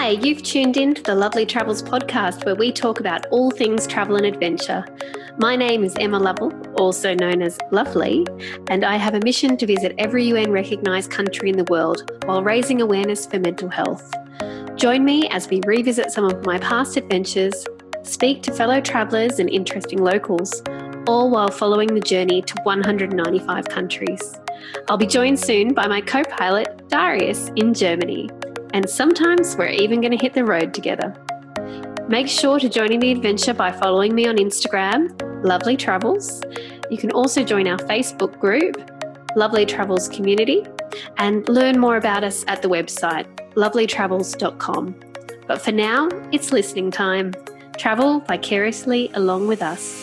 Hi, you've tuned in to the Lovely Travels podcast, where we talk about all things travel and adventure. My name is Emma Lovell, also known as Lovely, and I have a mission to visit every UN recognised country in the world while raising awareness for mental health. Join me as we revisit some of my past adventures, speak to fellow travellers and interesting locals, all while following the journey to 195 countries. I'll be joined soon by my co-pilot, Darius, in Germany. And sometimes we're even going to hit the road together. Make sure to join in the adventure by following me on Instagram, Lovely Travels. You can also join our Facebook group, Lovely Travels Community, and learn more about us at the website, lovelytravels.com. But for now, it's listening time. Travel vicariously along with us.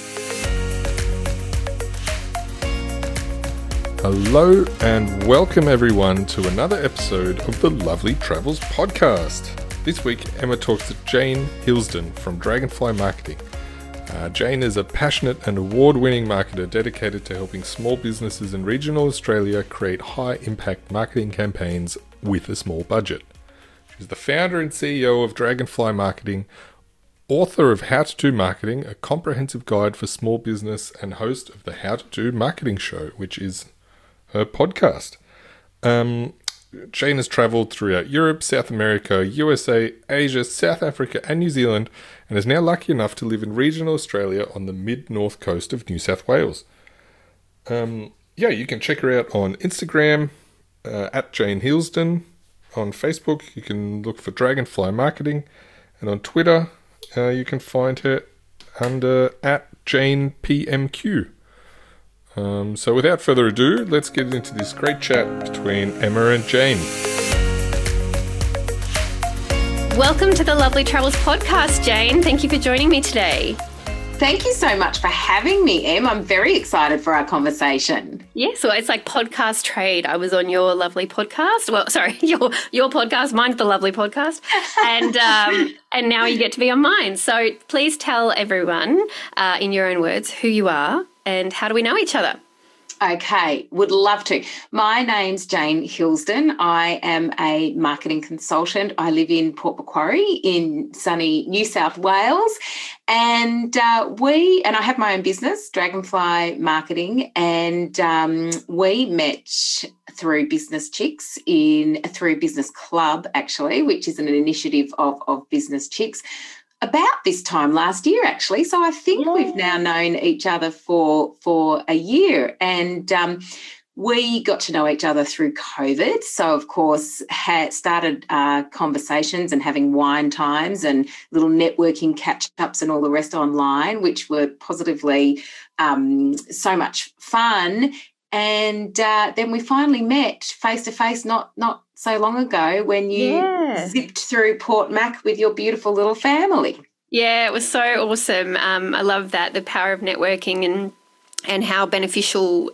Hello and welcome everyone to another episode of the Lovely Travels podcast. This week, Emma talks to Jane Hilsden from Dragonfly Marketing. Jane is a passionate and award-winning marketer dedicated to helping small businesses in regional Australia create high-impact marketing campaigns with a small budget. She's the founder and CEO of Dragonfly Marketing, author of How to Do Marketing, a comprehensive guide for small business, and host of the How to Do Marketing Show, which is her podcast. Jane has travelled throughout Europe, South America, USA, Asia, South Africa and New Zealand, and is now lucky enough to live in regional Australia on the mid-north coast of New South Wales. You can check her out on Instagram, at Jane Hilsden. On Facebook, you can look for Dragonfly Marketing. And on Twitter, you can find her under at JanePMQ. So without further ado, let's get into this great chat between Emma and Jane. Welcome to the Lovely Travels podcast, Jane. Thank you for joining me today. Thank you so much for having me, Em. I'm very excited for our conversation. Yes, well, it's like podcast trade. I was on your lovely podcast. Well, sorry, your podcast, mine's the Lovely podcast. And now you get to be on mine. So please tell everyone, in your own words, who you are and how do we know each other? Okay, would love to. My name's Jane Hilsden. I am a marketing consultant. I live in Port Macquarie in sunny New South Wales. And I have my own business, Dragonfly Marketing, and we met through Business Chicks through Business Club, actually, which is an initiative of Business Chicks, about this time last year, actually. So I think we've now known each other for a year, and we got to know each other through COVID. So, of course, started conversations and having wine times and little networking catch-ups and all the rest online, which were positively so much fun. And then we finally met face-to-face not so long ago when you zipped through Port Mac with your beautiful little family. Yeah, it was so awesome. I love that, the power of networking and how beneficial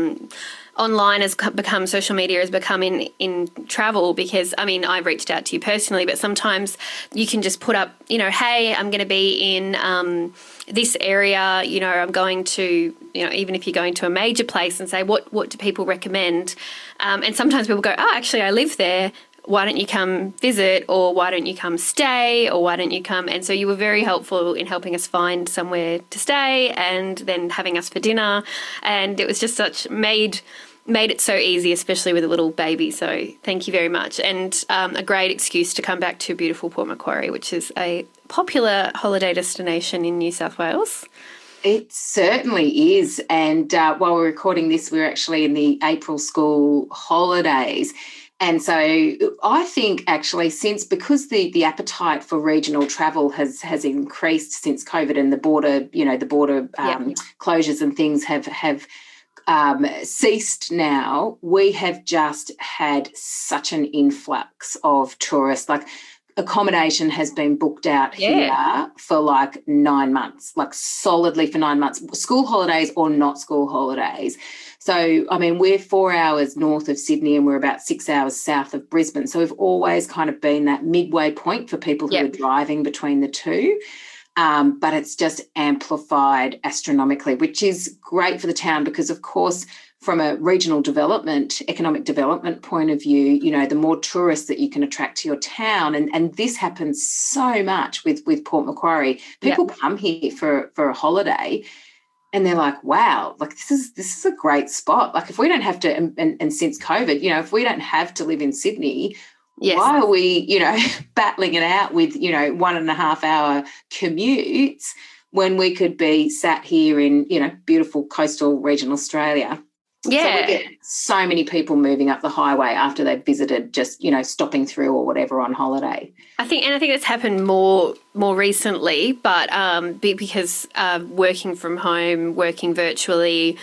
online has become, social media has become in travel, because, I mean, I reached out to you personally, but sometimes you can just put up, hey, I'm going to be in this area, I'm going to, even if you're going to a major place, and say, what do people recommend? And sometimes people go, oh, actually, I live there. Why don't you come visit, or why don't you come stay, or why don't you come? And so you were very helpful in helping us find somewhere to stay and then having us for dinner. And it was just made it so easy, especially with a little baby. So thank you very much. And a great excuse to come back to beautiful Port Macquarie, which is a popular holiday destination in New South Wales. It certainly is. And while we're recording this, we're actually in the April school holidays. And so I think actually because the appetite for regional travel has increased since COVID and the border closures and things have ceased now, we have just had such an influx of tourists. Like, accommodation has been booked out here for like 9 months, like solidly for 9 months, school holidays or not school holidays. So, I mean, we're 4 hours north of Sydney and we're about 6 hours south of Brisbane. So we've always kind of been that midway point for people who are driving between the two. But it's just amplified astronomically, which is great for the town because, of course, from a regional development, economic development point of view, you know, the more tourists that you can attract to your town. And this happens so much with Port Macquarie. People come here for a holiday and they're like, wow, like this is a great spot. Like if we don't have to, and since COVID, you know, if we don't have to live in Sydney, why are we, you know, battling it out with, you know, 1.5 hour commutes when we could be sat here in, you know, beautiful coastal regional Australia? Yeah. So we get so many people moving up the highway after they've visited, just, you know, stopping through or whatever on holiday. I think it's happened more recently, but because working from home, working virtually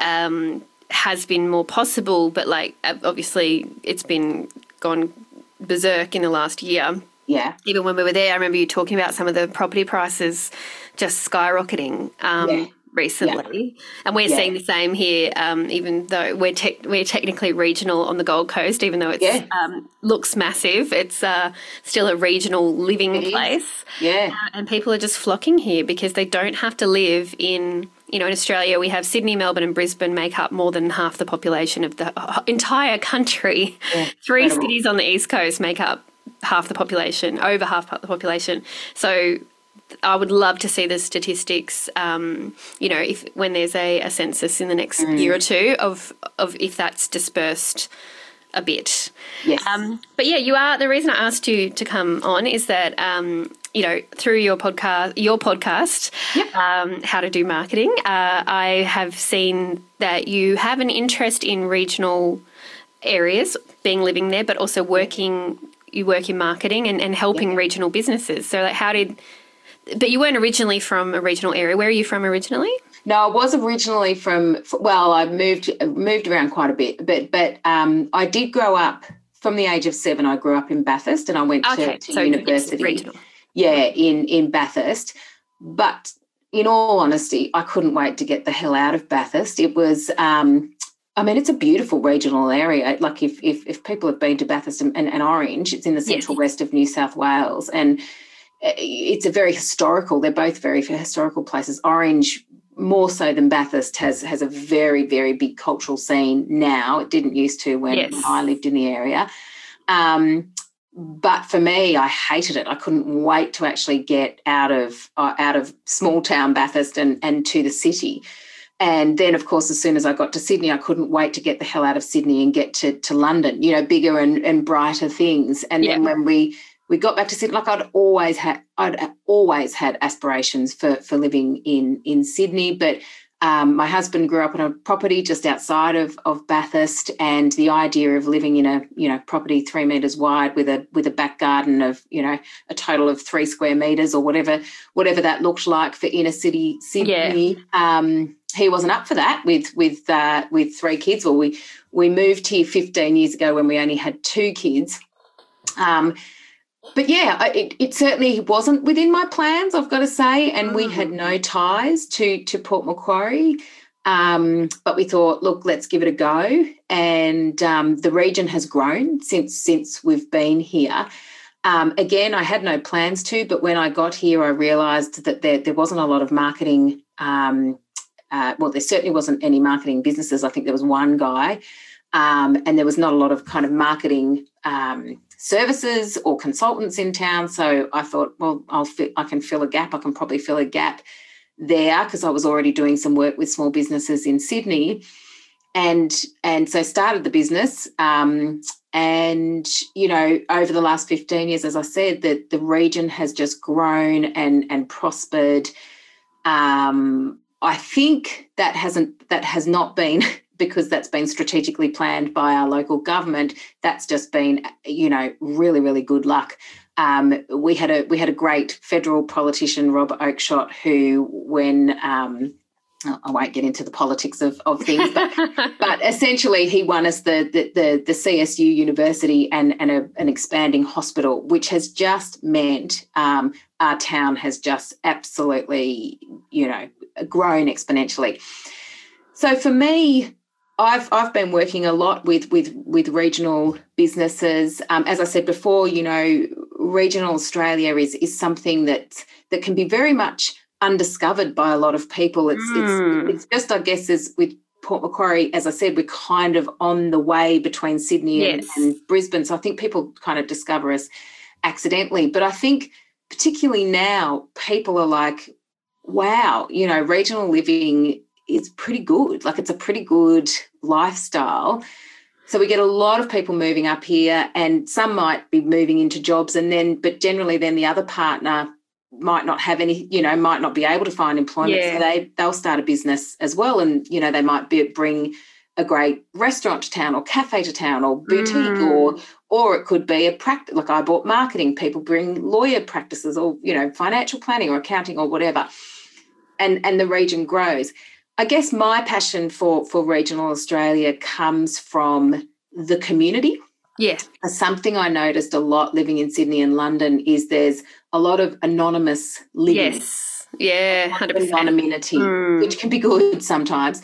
has been more possible, but like obviously it's been gone berserk in the last year. Yeah. Even when we were there, I remember you talking about some of the property prices just skyrocketing recently. And we're seeing the same here, even though we're technically regional on the Gold Coast, even though it looks massive. It's still a regional living place. Yeah. And people are just flocking here because they don't have to live in, you know, in Australia we have Sydney, Melbourne and Brisbane make up more than half the population of the entire country. Yeah, 3 cities on the East Coast make up half the population, over half the population. So I would love to see the statistics, you know, when there's a census in the next year or two of if that's dispersed a bit. Yes. But yeah, the reason I asked you to come on is that, you know, through your podcast, How to Do Marketing, I have seen that you have an interest in regional areas, living there, but also you work in marketing and helping regional businesses. So like but you weren't originally from a regional area. Where are you from originally? No, I was originally I moved around quite a bit, but I did grow up from the age of 7. I grew up in Bathurst and I went to university. In Bathurst. But in all honesty, I couldn't wait to get the hell out of Bathurst. It was, it's a beautiful regional area. Like if people have been to Bathurst and Orange, it's in the central west of New South Wales, and it's a very historical. They're both very historical places. Orange, more so than Bathurst, has a very, very big cultural scene now. It didn't used to when I lived in the area. But for me, I hated it. I couldn't wait to actually get out of small town Bathurst and to the city. And then, of course, as soon as I got to Sydney, I couldn't wait to get the hell out of Sydney and get to London, you know, bigger and brighter things. And then when we got back to Sydney, like I'd always had aspirations for living in Sydney, but my husband grew up on a property just outside of Bathurst, and the idea of living in a property 3 metres wide with a back garden of, you know, a total of 3 square metres or whatever that looked like for inner city Sydney. He wasn't up for that with 3 kids. Well, we moved here 15 years ago when we only had 2 kids. But yeah, it certainly wasn't within my plans, I've got to say, and we had no ties to Port Macquarie. But we thought, look, let's give it a go. And the region has grown since we've been here. Again, I had no plans to, but when I got here, I realised that there wasn't a lot of marketing. There certainly wasn't any marketing businesses. I think there was one guy, and there was not a lot of kind of marketing services or consultants in town. So I thought, well, I can fill a gap. I can probably fill a gap there because I was already doing some work with small businesses in Sydney, and so started the business. And you know, over the last 15 years, as I said, that the region has just grown and prospered. I think that has not been because that's been strategically planned by our local government. That's just been, you know, really, really good luck. We had a great federal politician, Rob Oakeshott, who when I won't get into the politics of things, but essentially he won us the CSU University and an expanding hospital, which has just meant our town has just absolutely, you know, grown exponentially. So for me, I've been working a lot with regional businesses. As I said before, you know, regional Australia is something that can be very much undiscovered by a lot of people. It's just, I guess, as with Port Macquarie, as I said, we're kind of on the way between Sydney and Brisbane. So I think people kind of discover us accidentally. But I think particularly now, people are like, wow, you know, regional living is pretty good. Like, it's a pretty good lifestyle. So we get a lot of people moving up here, and some might be moving into jobs, but generally then the other partner might not have any, you know, might not be able to find employment. Yeah. So they'll start a business as well. And, you know, they might bring a great restaurant to town or cafe to town or boutique or it could be a practice. Like, I bought marketing, people bring lawyer practices or, you know, financial planning or accounting or whatever. And the region grows. I guess my passion for regional Australia comes from the community. Yeah. Something I noticed a lot living in Sydney and London is there's a lot of anonymous living. Yes. Yeah, 100%. Anonymity, which can be good sometimes.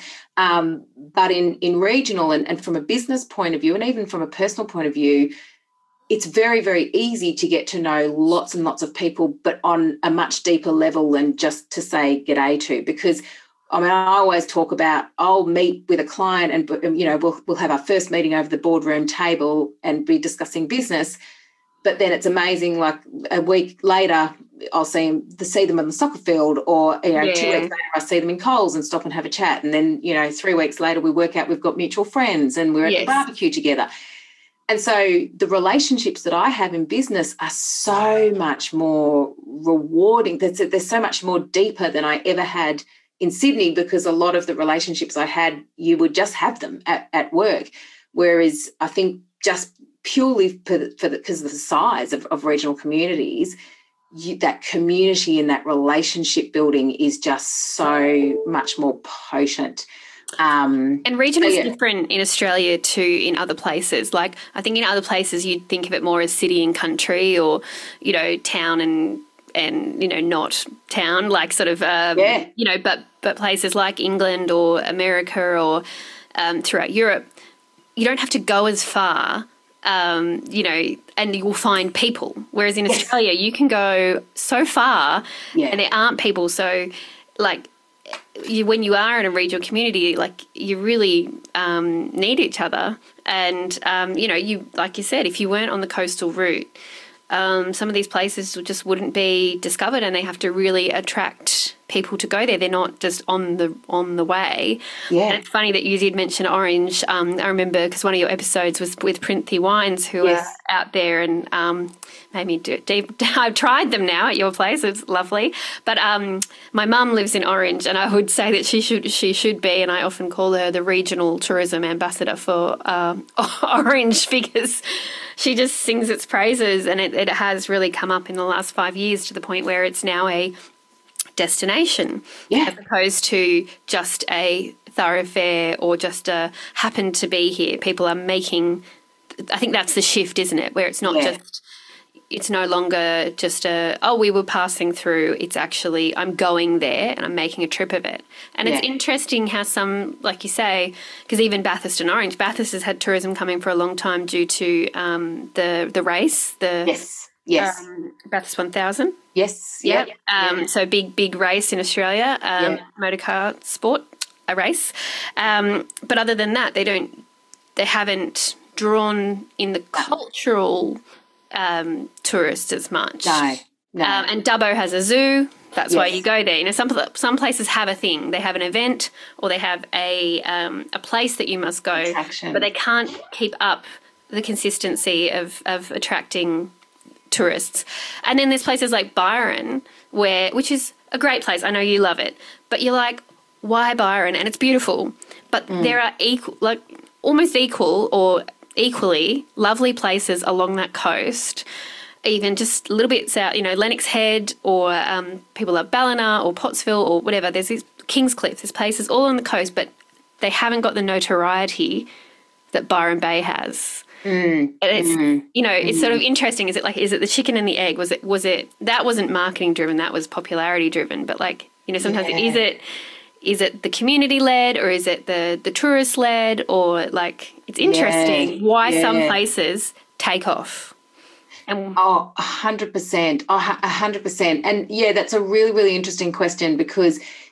But in regional and from a business point of view, and even from a personal point of view, it's very, very easy to get to know lots and lots of people, but on a much deeper level than just to say g'day to. Because, I mean, I always talk about I'll meet with a client and, you know, we'll have our first meeting over the boardroom table and be discussing business. But then it's amazing, like a week later, I'll see them on the soccer field, or, you know, 2 weeks later I see them in Coles and stop and have a chat. And then, you know, 3 weeks later we work out we've got mutual friends and we're at the barbecue together. And so the relationships that I have in business are so much more rewarding. They're so much more deeper than I ever had in Sydney, because a lot of the relationships I had, you would just have them at work. Whereas I think just purely because of the size of regional communities, that community and that relationship building is just so much more potent. And regional is different in Australia to in other places. Like, I think in other places you'd think of it more as city and country, or, you know, town and you know, not town, like sort of you know, but places like England or America or throughout Europe, you don't have to go as far, you know, and you will find people. Whereas in Australia, you can go so far and there aren't people. So, like, when you are in a regional community, like, you really need each other. And, you know, you, like you said, if you weren't on the coastal route, some of these places just wouldn't be discovered, and they have to really attract people to go there. They're not just on the way. Yeah. And it's funny that you did mention Orange. I remember because one of your episodes was with Printhy Wines, who are out there, and made me do deep. I've tried them now at your place. It's lovely. But my mum lives in Orange, and I would say that she should be, and I often call her the regional tourism ambassador for Orange, because she just sings its praises, and it has really come up in the last 5 years to the point where it's now a destination as opposed to just a thoroughfare or just a happen to be here. People are making, I think that's the shift, isn't it? Where it's not just, it's no longer just we were passing through. It's actually, I'm going there and I'm making a trip of it. And it's interesting how some, like you say, because even Bathurst and Orange, Bathurst has had tourism coming for a long time due to the race, Bathurst 1000. Yes. Yep. So big race in Australia, motorcar sport, a race. But other than that, they haven't drawn in the cultural tourists as much. No. And Dubbo has a zoo. That's why you go there. You know, some places have a thing. They have an event, or they have a place that you must go, but they can't keep up the consistency of attracting tourists. And then there's places like Byron, which is a great place. I know you love it, but you're like, why Byron? And it's beautiful, but there are almost equal or equally lovely places along that coast, even just a little bit south, you know, Lennox Head, or people love Ballina or Pottsville or whatever. There's these Kingscliff, there's places all on the coast, but they haven't got the notoriety that Byron Bay has. And it's, you know, it's sort of interesting. Is it the chicken and the egg? Was it that wasn't marketing driven, that was popularity driven? But, like, you know, sometimes is it the community led, or is it the tourist led, or, like, it's interesting why some places take off. And 100%. 100%. And that's a really, really interesting question, because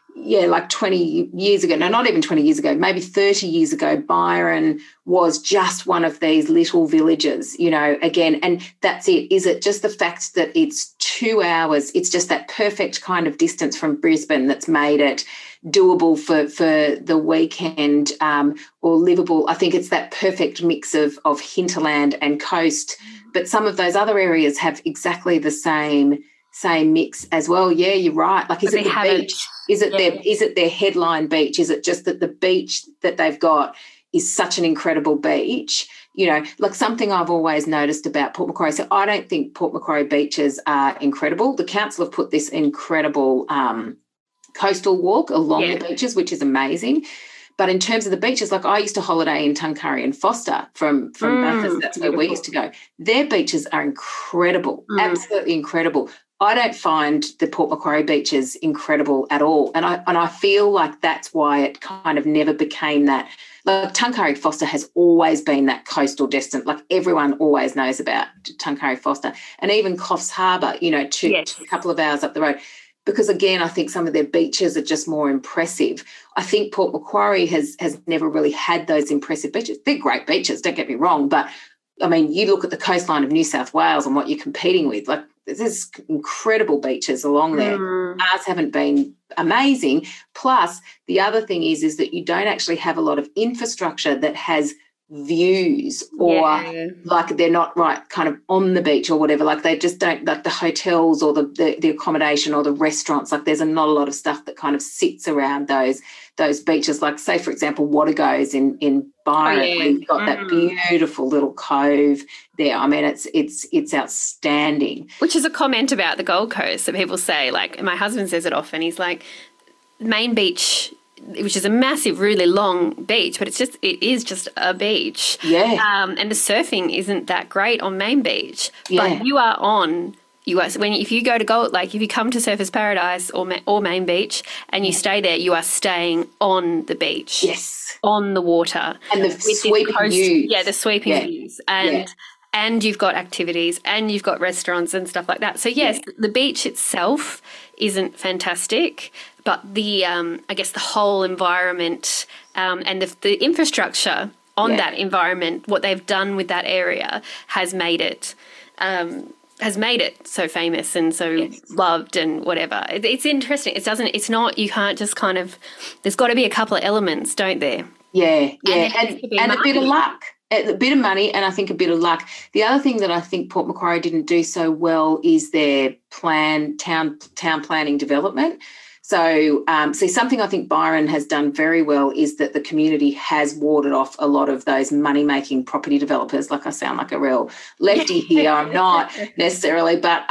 like 20 years ago, no, not even 20 years ago, maybe 30 years ago, Byron was just one of these little villages, again, and that's it. Is it just the fact that it's 2 hours? It's just that perfect kind of distance from Brisbane that's made it doable for the weekend, or livable. I think it's that perfect mix of hinterland and coast, but some of those other areas have exactly the same mix as well. Yeah, you're right. Like, is it the beach? Is it their headline beach? Is it just that the beach that they've got is such an incredible beach? Like something I've always noticed about Port Macquarie. So I don't think Port Macquarie beaches are incredible. The council have put this incredible coastal walk along the beaches, which is amazing. But in terms of the beaches, like I used to holiday in Tuncurry and Foster from Bathurst. That's where we used to go. Their beaches are incredible, absolutely incredible. I don't find the Port Macquarie beaches incredible at all. And I feel like that's why it kind of never became that. Like Tuncurry Foster has always been that coastal destination. Like everyone always knows about Tuncurry Foster. And even Coffs Harbour, a couple of hours up the road. Because, again, I think some of their beaches are just more impressive. I think Port Macquarie has never really had those impressive beaches. They're great beaches, don't get me wrong. But, I mean, you look at the coastline of New South Wales and what you're competing with, like there's incredible beaches along there. Ours haven't been amazing. Plus, the other thing is that you don't actually have a lot of infrastructure that has views, or like they're not right kind of on the beach or whatever. Like they just don't, like the hotels or the accommodation or the restaurants, like there's not a lot of stuff that kind of sits around those beaches. Like say, for example, Watergoes in Byron, we've got that beautiful little cove there. I mean, it's outstanding. Which is a comment about the Gold Coast that people say, like my husband says it often. He's like, Main Beach, which is a massive, really long beach, but it is just a beach. Yeah. And the surfing isn't that great on Main Beach. Yeah. But if you go to Gold, like if you come to Surfers Paradise or Main Beach and you stay there, you are staying on the beach. Yes. On the water. And the sweeping views. Yeah, the sweeping views. And you've got activities and you've got restaurants and stuff like that. So, yes, the beach itself isn't fantastic, but the I guess the whole environment and the infrastructure on that environment, what they've done with that area has made it so famous and so loved and whatever. It's interesting. It's not, you can't just kind of, there's got to be a couple of elements, don't there? Yeah, and a bit of luck. A bit of money and I think a bit of luck. The other thing that I think Port Macquarie didn't do so well is their town planning development. So, something I think Byron has done very well is that the community has warded off a lot of those money-making property developers. Like I sound like a real lefty here. I'm not necessarily, but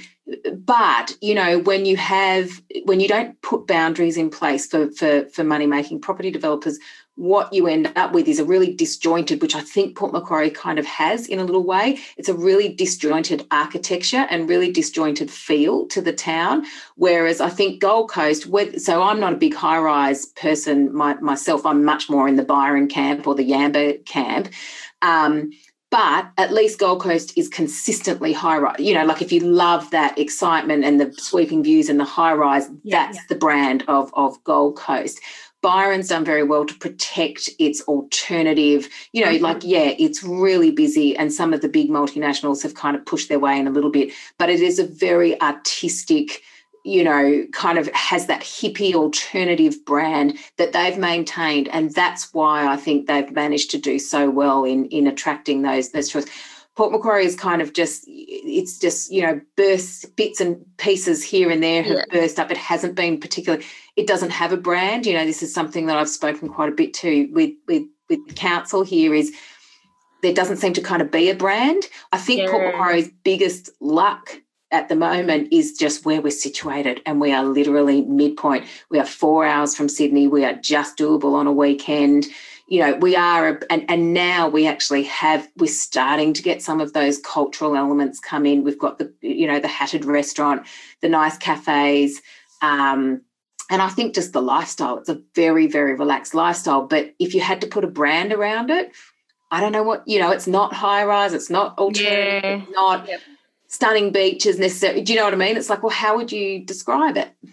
when you don't put boundaries in place for money-making property developers, what you end up with is a really disjointed, which I think Port Macquarie kind of has in a little way. It's a really disjointed architecture and really disjointed feel to the town. Whereas I think Gold Coast, so I'm not a big high-rise person myself. I'm much more in the Byron camp or the Yamba camp. But at least Gold Coast is consistently high-rise. Like if you love that excitement and the sweeping views and the high-rise, that's the brand of Gold Coast. Byron's done very well to protect its alternative, it's really busy and some of the big multinationals have kind of pushed their way in a little bit, but it is a very artistic, kind of has that hippie alternative brand that they've maintained, and that's why I think they've managed to do so well in attracting those tourists. Port Macquarie is kind of just burst, bits and pieces here and there have burst up. It hasn't been particularly, it doesn't have a brand. This is something that I've spoken quite a bit to with the council here is there doesn't seem to kind of be a brand. I think Port Macquarie's biggest luck at the moment is just where we're situated, and we are literally midpoint. We are 4 hours from Sydney. We are just doable on a weekend. We are, and now we actually we're starting to get some of those cultural elements come in. We've got the hatted restaurant, the nice cafes, and I think just the lifestyle. It's a very, very relaxed lifestyle. But if you had to put a brand around it, I don't know what, it's not high rise, it's not alternative, it's not stunning beaches necessarily. Do you know what I mean? It's like, well, how would you describe it?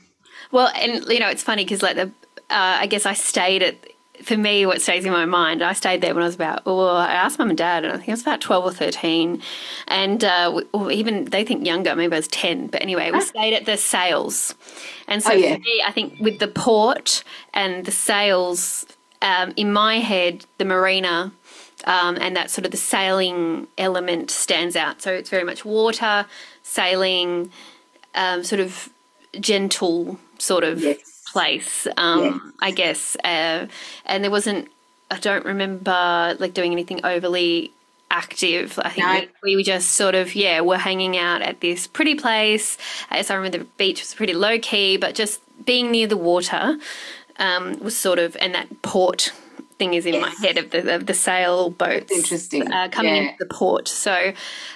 Well, and, it's funny because, like, I guess I stayed at, for me, what stays in my mind, I stayed there when I was I asked Mum and Dad, and I think I was about 12 or 13, and or even, they think younger, maybe I was 10, but anyway, we stayed at the Sails. And so for me, I think with the port and the Sails, in my head, the marina and that sort of the sailing element stands out. So it's very much water, sailing, sort of gentle sort of place, I guess. And there wasn't, I don't remember like doing anything overly active. I think we were just sort of, we're hanging out at this pretty place. As I remember, the beach was pretty low key, but just being near the water was sort of, and that port thing is in my head of the sail boats. Interesting. Coming into the port. So,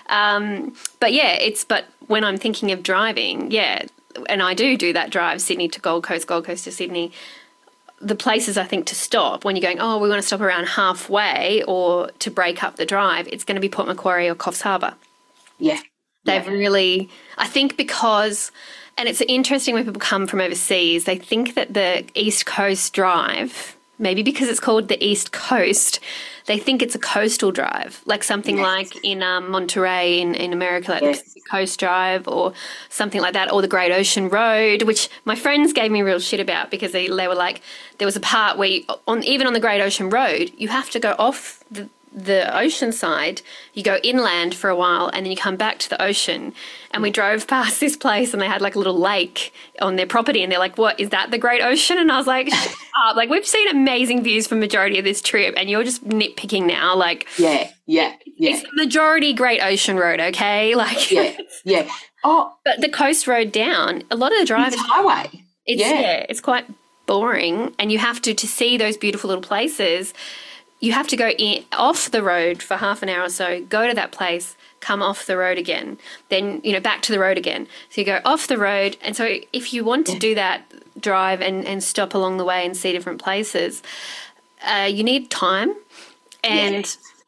but when I'm thinking of driving, and I do that drive, Sydney to Gold Coast to Sydney, the places I think to stop when you're going, we want to stop around halfway or to break up the drive, it's going to be Port Macquarie or Coffs Harbour. Yeah. They've really, I think because, and it's interesting when people come from overseas, they think that the East Coast drive, maybe because it's called the East Coast, they think it's a coastal drive, like something like in Monterey in America, like the Pacific Coast Drive or something like that, or the Great Ocean Road, which my friends gave me real shit about because they were like, there was a part where even on the Great Ocean Road, you have to go off the ocean side, you go inland for a while and then you come back to the ocean. And we drove past this place and they had like a little lake on their property and they're like, what, is that the Great Ocean? And I was like, shut up. Like, we've seen amazing views for majority of this trip and you're just nitpicking now. Like, it's the majority Great Ocean Road, okay? Like, but the coast road down, a lot of the drive is highway. It's quite boring, and you have to see those beautiful little places. You have to go off the road for half an hour or so, go to that place, come off the road again, then, back to the road again. So you go off the road. And so if you want to do that drive and stop along the way and see different places, you need time. And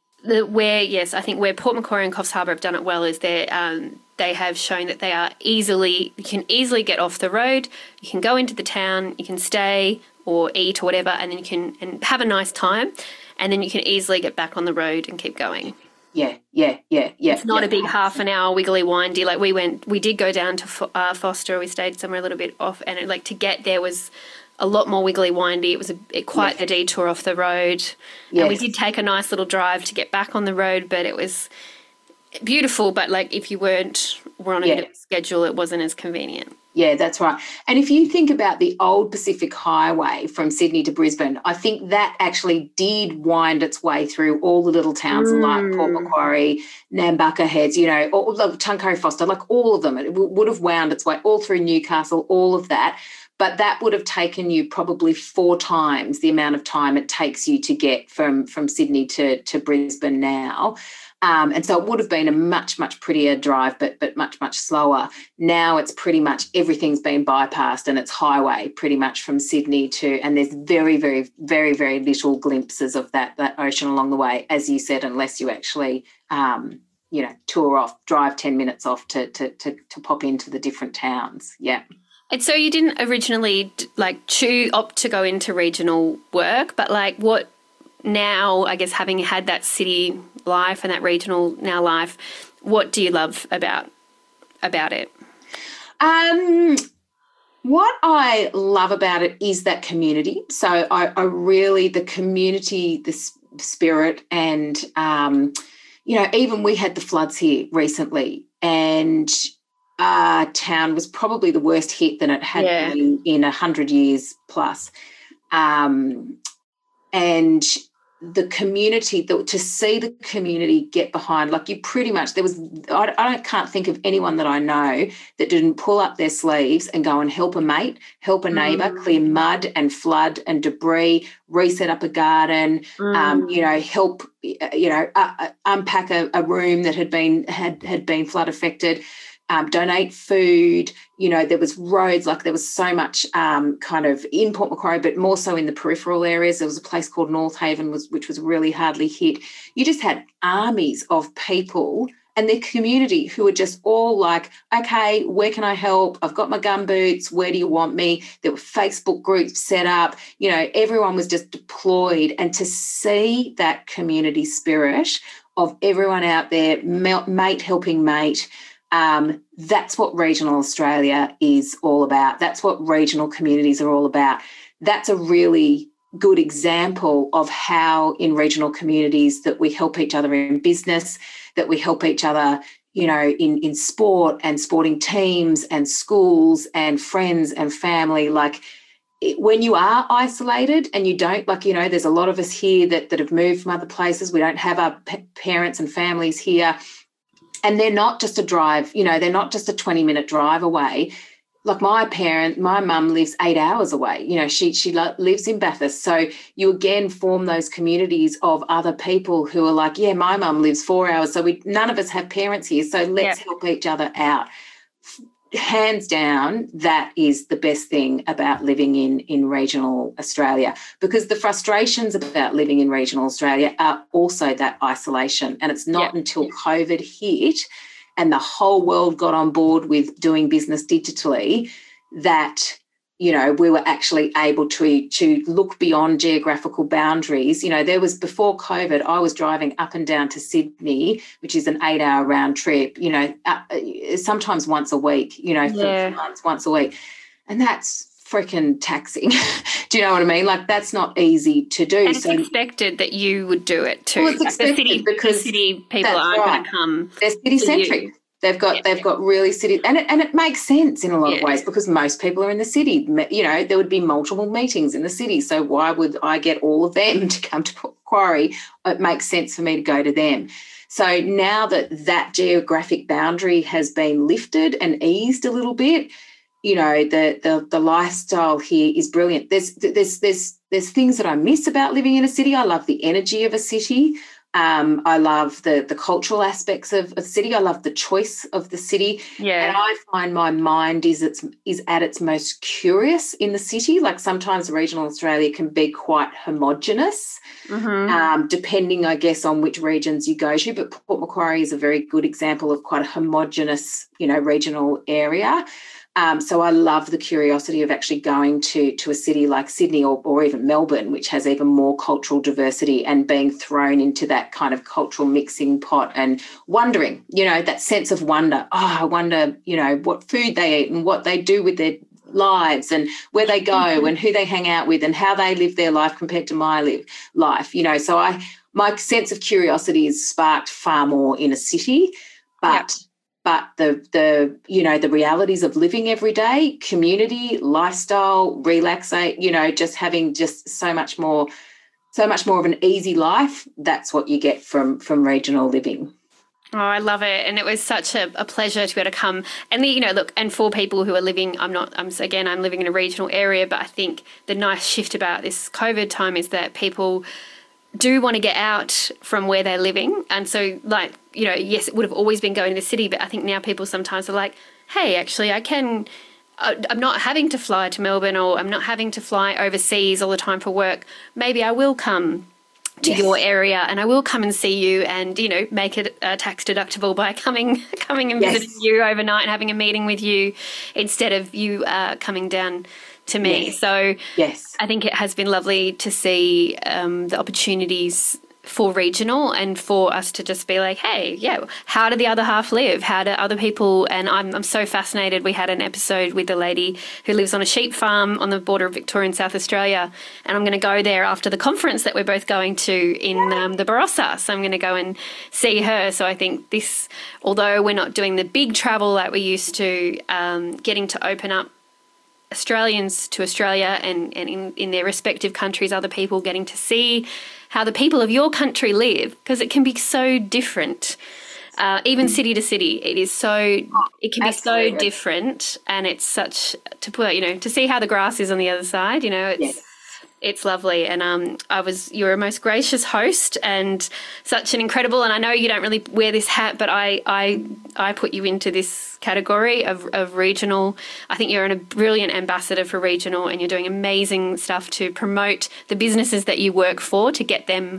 I think where Port Macquarie and Coffs Harbour have done it well is they have shown that you can easily get off the road, you can go into the town, you can stay or eat or whatever, and then you can have a nice time. And then you can easily get back on the road and keep going. Yeah. It's not a big half an hour wiggly windy. Like we did go down to Foster. We stayed somewhere a little bit off, and to get there was a lot more wiggly windy. It was quite a detour off the road. Yes. And we did take a nice little drive to get back on the road, but it was beautiful. But like if you were on a bit of a schedule, it wasn't as convenient. Yeah, that's right. And if you think about the old Pacific Highway from Sydney to Brisbane, I think that actually did wind its way through all the little towns like Port Macquarie, Nambucca Heads, or Tuncurry Foster, like all of them. It would have wound its way all through Newcastle, all of that. But that would have taken you probably 4 times the amount of time it takes you to get from Sydney to Brisbane now. And so it would have been a much, much prettier drive, but much, much slower. Now it's pretty much everything's been bypassed and it's highway pretty much from Sydney and there's very, very, very, very little glimpses of that ocean along the way, as you said, unless you actually, tour off, drive 10 minutes off to pop into the different towns. Yeah. And so you didn't originally opt to go into regional work, but what now, I guess, having had that city life and that regional now life, what do you love about it? What I love about it is that community. So I really, the community, the spirit, and, even we had the floods here recently, and our town was probably the worst hit that it had been in 100 years plus. And the community, to see the community get behind, you pretty much, I can't think of anyone that I know that didn't pull up their sleeves and go and help a mate, help a neighbour, clear mud and flood and debris, reset up a garden, help, unpack a room that had been flood affected. Donate food, there was roads, there was so much kind of in Port Macquarie, but more so in the peripheral areas. There was a place called North Haven, which was really hardly hit. You just had armies of people and their community who are just all like, okay, where can I help? I've got my gum boots. Where do you want me? There were Facebook groups set up. You know, everyone was just deployed. And to see that community spirit of everyone out there, mate helping mate, that's what regional Australia is all about. That's what regional communities are all about. That's a really good example of how in regional communities that we help each other in business, that we help each other, you know, in sport and sporting teams and schools and friends and family. Like when you are isolated and you don't, like, you know, there's a lot of us here that have moved from other places. We don't have our parents and families here. And they're not just a drive, you know, they're not just a 20-minute drive away. Like my mum lives 8 hours away. You know, she lives in Bathurst. So you again form those communities of other people who are like, yeah, my mum lives 4 hours. So none of us have parents here. So let's help each other out. Hands down, that is the best thing about living in regional Australia, because the frustrations about living in regional Australia are also that isolation. And it's not until COVID hit and the whole world got on board with doing business digitally that, you know, we were actually able to look beyond geographical boundaries. You know, there was, before COVID, I was driving up and down to Sydney, which is an 8-hour round trip, you know, sometimes once a week, you know, for months, once a week. And that's freaking taxing. Do you know what I mean? Like, that's not easy to do. And it's expected that you would do it too. Well, it's expected because the city people aren't going to come. They're city-centric. They've got really city, and it makes sense in a lot of ways, because most people are in the city. You know, there would be multiple meetings in the city, so why would I get all of them to come to Quarry? It makes sense for me to go to them. So now that geographic boundary has been lifted and eased a little bit, you know, the lifestyle here is brilliant. There's things that I miss about living in a city. I love the energy of a city. I love the cultural aspects of a city. I love the choice of the city. Yeah. And I find my mind is at its most curious in the city. Like sometimes regional Australia can be quite homogenous, depending, I guess, on which regions you go to. But Port Macquarie is a very good example of quite a homogenous, you know, regional area. So I love the curiosity of actually going to a city like Sydney or even Melbourne, which has even more cultural diversity, and being thrown into that kind of cultural mixing pot and wondering, you know, that sense of wonder. Oh, I wonder, you know, what food they eat and what they do with their lives and where they go and who they hang out with and how they live their life compared to my life, you know. So my sense of curiosity is sparked far more in a city, but the you know, the realities of living every day, community, lifestyle, relaxate, you know, just having just so much more of an easy life, that's what you get from regional living. Oh, I love it. And it was such a pleasure to be able to come. And, you know, look, and for people who are living, I'm living in a regional area, but I think the nice shift about this COVID time is that people do want to get out from where they're living. And so, like, you know, yes, it would have always been going to the city, but I think now people sometimes are like, hey, actually, I'm not having to fly to Melbourne, or I'm not having to fly overseas all the time for work. Maybe I will come to your area and I will come and see you and, you know, make it tax deductible by coming and visiting you overnight and having a meeting with you instead of you coming down to me. So I think it has been lovely to see the opportunities for regional and for us to just be like, hey, how do the other half live? How do other people? And I'm so fascinated. We had an episode with a lady who lives on a sheep farm on the border of Victoria and South Australia, and I'm going to go there after the conference that we're both going to in the Barossa. So I'm going to go and see her. So I think this, although we're not doing the big travel that we used to, getting to open up Australians to Australia and in their respective countries, other people getting to see how the people of your country live, because it can be so different, even city to city. It can be so different, and it's such to see how the grass is on the other side. You know, it's lovely. And you're a most gracious host and such an incredible. And I know you don't really wear this hat, but I put you into this category of regional. I think you're a brilliant ambassador for regional, and you're doing amazing stuff to promote the businesses that you work for, to get them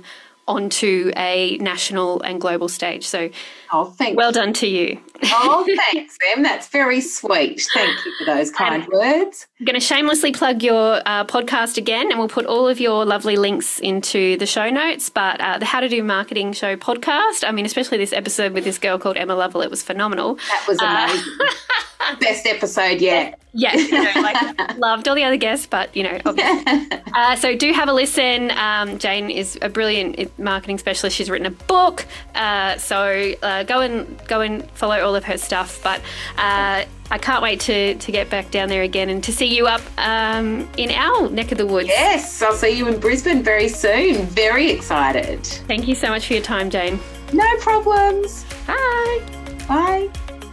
onto a national and global stage. So thank well you. done to you. Oh, thanks, Em. That's very sweet. Thank you for those kind words. I'm going to shamelessly plug your podcast again, and we'll put all of your lovely links into the show notes. But the How to Do Marketing Show podcast, I mean, especially this episode with this girl called Emma Lovell, it was phenomenal. That was amazing. Best episode yet. Yes, loved all the other guests, but, obviously. So do have a listen. Jane is a brilliant marketing specialist. She's written a book. So go and follow all of her stuff. But I can't wait to get back down there again and to see you up in our neck of the woods. Yes, I'll see you in Brisbane very soon. Very excited. Thank you so much for your time, Jane. No problems. Bye. Bye.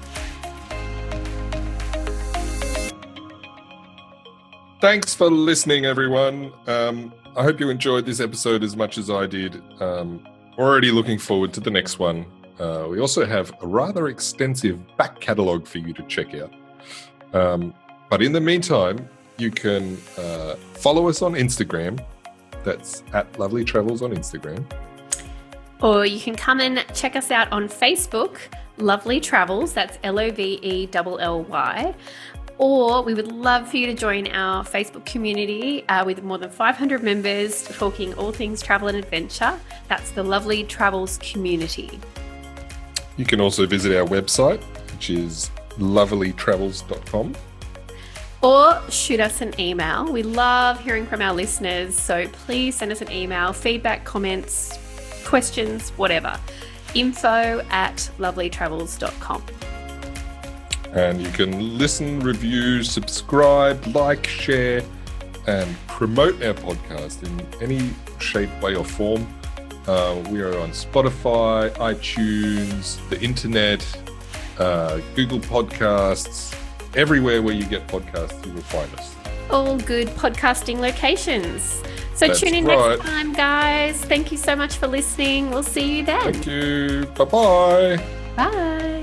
Thanks for listening, everyone. I hope you enjoyed this episode as much as I did. Already looking forward to the next one. We also have a rather extensive back catalogue for you to check out. But in the meantime, you can follow us on Instagram. That's at Lovely Travels on Instagram. Or you can come and check us out on Facebook, Lovely Travels. That's LOVELLY. Or we would love for you to join our Facebook community with more than 500 members talking all things travel and adventure. That's the Lovely Travels community. You can also visit our website, which is lovelytravels.com. Or shoot us an email. We love hearing from our listeners, so please send us an email, feedback, comments, questions, whatever. info@lovelytravels.com. And you can listen, review, subscribe, like, share, and promote our podcast in any shape, way, or form. We are on Spotify, iTunes, the internet, Google Podcasts, everywhere where you get podcasts, you will find us. All good podcasting locations. So That's tune in right. next time, guys. Thank you so much for listening. We'll see you then. Thank you. Bye-bye. Bye.